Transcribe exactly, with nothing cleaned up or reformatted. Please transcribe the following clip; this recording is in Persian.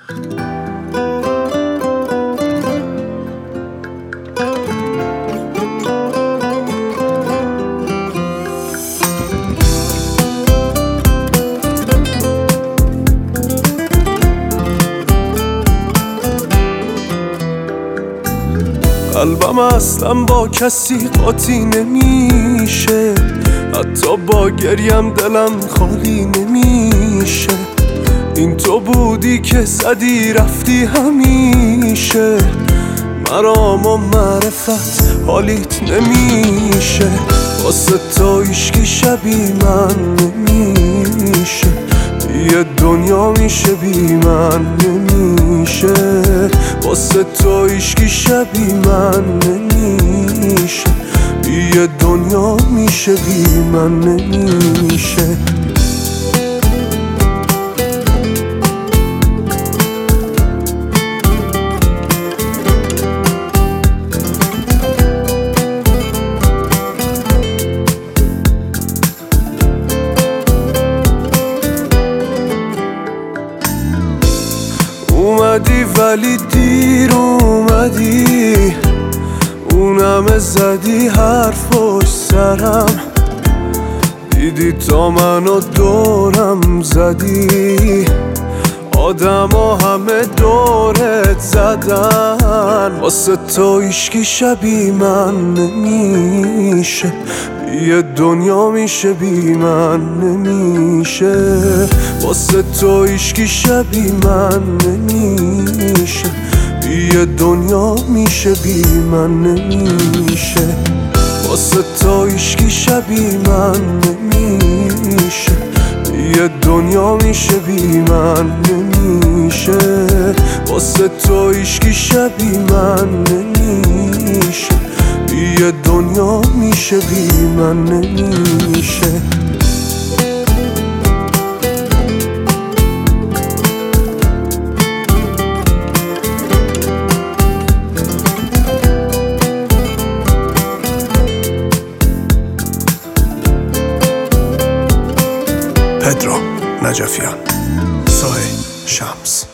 قلبم اصلا با کسی قاطی نمیشه، حتی با گریم دلم خالی نمیشه. این تو بودی که زدی رفتی همیشه، مرام و معرفت حالیت نمیشه. واسه تو هیچکی شبی من نمیشه، یه دنیا میشه بی من نمیشه. واسه تو هیچکی شبی من نمیشه، یه دنیا میشه بی من نمیشه. اومدی ولی دیر اومدی، اونم زدی حرف پشت سرم. دیدی تا منو دورم زدی، آدم ها همه دورت زدن. واسه تو هیچکی شبی من نمیشه، یه دنیا میشه بی من نمیشه. واسه تو هیچکی شبی من نمیشه، یه دنیا میشه بی من نمیشه. واسه تو هیچکی شبی من نمیشه، یه دنیا میشه بی من نمیشه. واسه تو هیچکی شبی من نمیشه، یه دنیا میشه بی من نمیشه. پدرو نجفیان، سایه شمس.